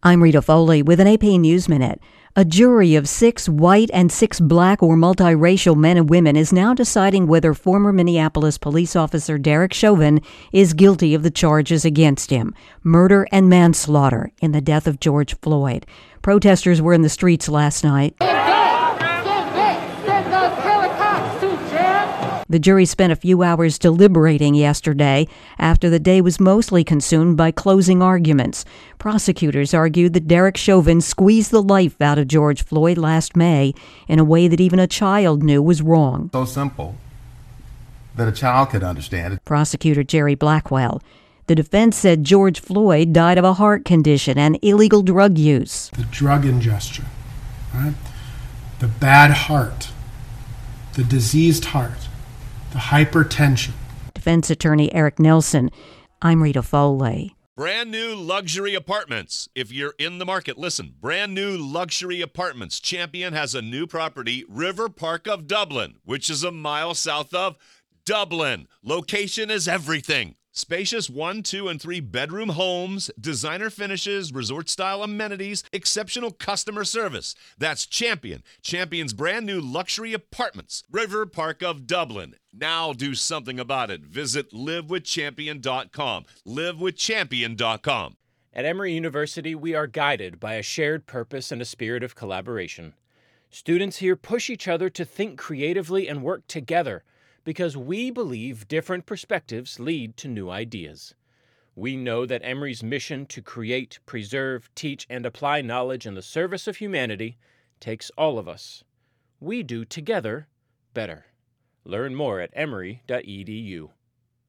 I'm Rita Foley with an AP News Minute. A jury of 6 white and 6 black or multiracial men and women is now deciding whether former Minneapolis police officer Derek Chauvin is guilty of the charges against him, murder and manslaughter, in the death of George Floyd. Protesters were in the streets last night. The jury spent a few hours deliberating yesterday after the day was mostly consumed by closing arguments. Prosecutors argued that Derek Chauvin squeezed the life out of George Floyd last May in a way that even a child knew was wrong. So simple that a child could understand it. Prosecutor Jerry Blackwell. The defense said George Floyd died of a heart condition and illegal drug use. The drug ingestion, right? The bad heart, the diseased heart, the hypertension. Defense attorney Eric Nelson. I'm Rita Foley. Brand new luxury apartments. If you're in the market, listen. Brand new luxury apartments. Champion has a new property, River Park of Dublin, which is a mile south of Dublin. Location is everything. Spacious 1, 2, and 3 bedroom homes, designer finishes, resort-style amenities, exceptional customer service. That's Champion. Champion's brand new luxury apartments. River Park of Dublin. Now do something about it. Visit livewithchampion.com. livewithchampion.com. At Emory University, we are guided by a shared purpose and a spirit of collaboration. Students here push each other to think creatively and work together, because we believe different perspectives lead to new ideas. We know that Emory's mission to create, preserve, teach, and apply knowledge in the service of humanity takes all of us. We do together better. Learn more at emory.edu.